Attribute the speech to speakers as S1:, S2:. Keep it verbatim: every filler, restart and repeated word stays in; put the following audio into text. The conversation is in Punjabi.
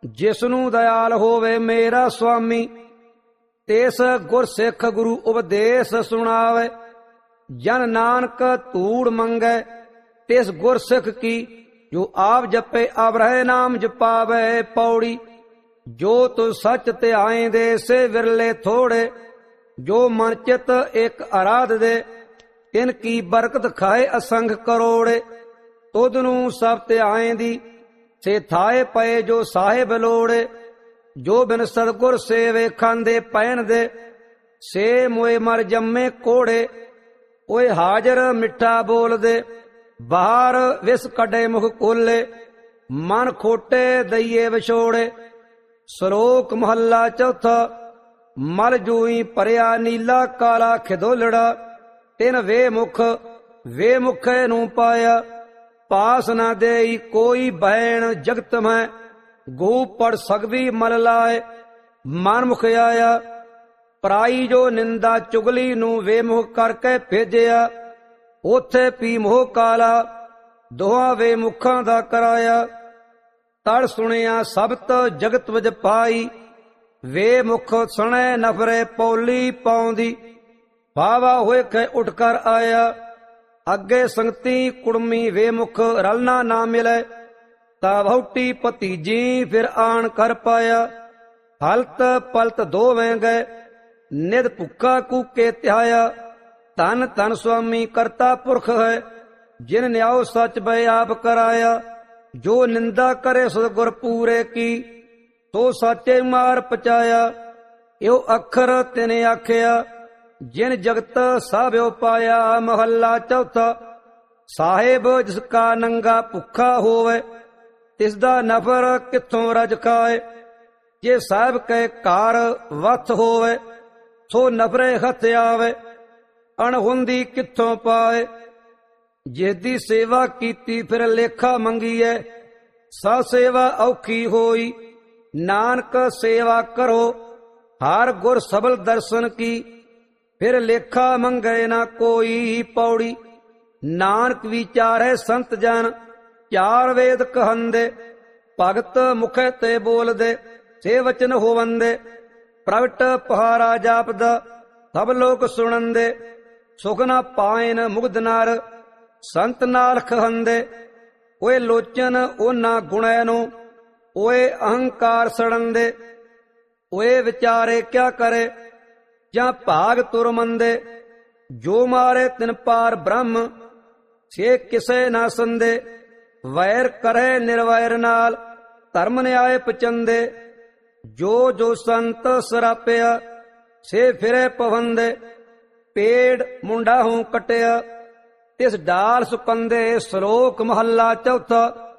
S1: ਜਿਸਨੂੰ ਦਇਆਲ ਹੋਵੇ ਮੇਰਾ ਸੁਆਮੀ, ਤਿਸ ਗੁਰ ਸਿੱਖ ਗੁਰੂ ਉਪਦੇਸ਼ ਸੁਣਾਵੇ। ਜਨ ਨਾਨਕ ਧੂੜ ਮੰਗੈ ਤਿਸ ਗੁਰ ਸਿੱਖ ਕੀ, ਜੋ ਆਪ ਜਪੇ ਅਵਰਹਿ ਨਾਮ ਜਪਾਵੇ। ਪੌੜੀ। ਜੋ ਤੁ ਸੱਚ ਧਿਆਏਂਦੇ ਸੇ ਵਿਰਲੇ ਥੋੜੇ, ਜੋ ਮਨ ਚਿਤ ਇੱਕ ਅਰਾਧ ਦੇ, ਤਿਨ ਕੀ ਬਰਕਤ ਖਾਏ ਅਸੰਖ ਕਰੋੜੇ। ਤੁਧ ਨੂੰ ਸਭ ਧਿਆਏਂਦੀ ਸੇ ਥਾਏ ਪਏ, ਜੋ ਸਾਹਿਬ ਲੋੜੇ। ਜੋ ਬਿਨ ਸਤਿਗੁਰ ਸੇਵੇ ਖਾਂਦੇ ਪੈਣ ਦੇ, ਸੇ ਮੋਏ ਮਰ ਜੰਮੇ ਕੋੜੇ। ਓਏ ਹਾਜ਼ਰ ਮਿੱਠਾ ਬੋਲਦੇ, ਬਾਹਰ ਵਿਸ ਕੱਢੇ ਮੁਖ ਖੋਲੇ। ਮਨ ਖੋਟੇ ਦਈਏ ਵਿਛੋੜੇ। ਸ਼ਲੋਕ ਮਹੱਲਾ ਚੌਥਾ। ਮਲ ਜੂਈ ਭਰਿਆ ਨੀਲਾ ਕਾਲਾ ਖਿਦੋਲੜਾ, ਤਿਨ ਵੇ ਮੁਖ ਵੇ ਮੁਖੇ ਨੂੰ ਪਾਇਆ। ਪਾਸ ਨਾ ਦੇਈ ਕੋਈ ਬੈਣ ਜਗਤ ਮੈਂ, ਗੂ ਪੜ ਸਕਵੀ ਮਲ ਲਾਏ। ਮਨ ਮੁਖ ਆਇਆ ਪਰਾਈ, ਜੋ ਨਿੰਦਾ ਚੁਗਲੀ ਨੂੰ ਵੇ ਮੁਖ ਕਰਕੇ ਭੇਜਿਆ। ਉਥੇ ਪੀ ਮੋਹ ਕਾਲਾ, ਦੋਹਾਂ ਵੇ ਮੁਖਾਂ ਦਾ ਕਰਾਇਆ। ਤੜ ਸੁਣਿਆ ਸਬਤ ਜਗਤ ਵਿਚ ਪਾਈ, ਵੇ ਮੁਖ ਸੁਣੇ ਨਫਰੇ ਪੌਲੀ ਪਾਉਂਦੀ। ਵਾਵਾ ਹੋਏ ਕੇ ਉੱਠ ਕਰ ਆਇਆ, ਅੱਗੇ ਸੰਗਤੀ ਕੁੜਮੀ ਵੇ ਮੁਖ ਰਲਣਾ ਨਾ ਮਿਲੇ। ਤਾ ਵਹੁਟੀ ਭਤੀਜੀ ਫਿਰ ਆਣ ਕਰ ਪਾਇਆ। ਹਲਤ ਪਲਤ ਦੋਵੇਂ ਗਏ, ਨਿਦ ਭੁੱਖਾ ਕੂਕੇ ਧਿਆਇਆ। ਧਨ ਧਨ ਸੁਆਮੀ ਕਰਤਾ ਪੁਰਖ ਹੈ, ਜਿਨ ਨਿਆਉ ਸੱਚ ਬੈ ਆਪ ਕਰਾਇਆ। ਜੋ ਨਿੰਦਾ ਕਰੇ ਸਤਿਗੁਰ ਪੂਰੇ ਕੀ, ਸੋ ਸਾਚੇ ਮਾਰ ਪਚਾਇਆ। ਇਹੋ ਅੱਖਰ ਤਿਨੇ ਆਖਿਆ, ਜਿਨ ਜਗਤ ਸਾਭਿਓ ਪਾਇਆ। ਮਹੱਲਾ ਚੌਥਾ। ਸਾਹਿਬ ਜਿਸ ਕਾ ਨੰਗਾ ਭੁੱਖਾ ਹੋਵੇ, ਤਿਸ ਦਾ ਨਫਰ ਕਿੱਥੋਂ ਰਜ ਖਾਏ। ਜੇ ਸਾਹਿਬ ਕੈ ਘਰ ਵੱਥ ਹੋਵੇ, ਸੋ ਨਫਰੇ ਹੱਥ ਆਵੇ। ਅਣਹੁੰਦੀ ਕਿੱਥੋਂ ਪਾਏ। ਜਿਸ ਦੀ ਸੇਵਾ ਕੀਤੀ ਫਿਰ ਲੇਖਾ ਮੰਗੀਐ, ਸਾ ਸੇਵਾ ਔਖੀ ਹੋਈ। ਨਾਨਕ ਸੇਵਾ ਕਰੋ ਹਰ ਗੁਰ ਸਬਲ ਦਰਸ਼ਨ ਕੀ, ਫਿਰ ਲੇਖਾ ਮੰਗੇ ਨਾ ਕੋਈ। ਪੌੜੀ। ਨਾਨਕ ਵਿਚਾਰੇ ਸੰਤ ਜਨ, ਚਾਰ ਵੇਦ ਕਹੰਦੇ। ਭਗਤ ਮੁਖੇ ਤੇ ਬੋਲਦੇ, ਸੇ ਵਚਨ ਹੋਵੰਦੇ। ਪ੍ਰਗਟ ਪਹਾਰਾ ਜਾਪਦਾ, ਸਭ ਲੋਕ ਸੁਣੰਦੇ। ਸੁਖ ਨਾ ਪਾਇਨ ਮੁਗਧ ਨਰ, ਸੰਤ ਨਾਲ ਖਹੰਦੇ। ਓਏ ਲੋਚਨ ਉਹਨਾਂ ਗੁਣੈ ਨੂੰ, ਓਏ ਅਹੰਕਾਰ ਸੜੰਦੇ। ਓਏ ਵਿਚਾਰੇ ਕਿਆ ਕਰੇ, ਜਾਂ ਭਾਗ ਤੁਰ ਮੰਦੇ। ਜੋ ਮਾਰੇ ਤਿਨ ਪਾਰ ਬ੍ਰਹਮ, ਸੇ ਕਿਸੇ ਨਾ ਸੰਦੇ। ਵੈਰ ਕਰੇ ਨਿਰਵੈਰ ਨਾਲ, ਧਰਮ ਨਿਆਏ ਪਚੰਦੇ। ਜੋ ਜੋ ਸੰਤ ਸਰਾਪਿਆ, ਸੇ ਫਿਰੇ ਪਵੰਦੇ। ਪੇੜ ਮੁੰਡਾ ਹੂੰ ਕਟਿਆ, ਤਿਸ ਡਾਲ ਸੁਕੰਦੇ। ਸ਼ਲੋਕ ਮਹੱਲਾ ਚੌਥਾ।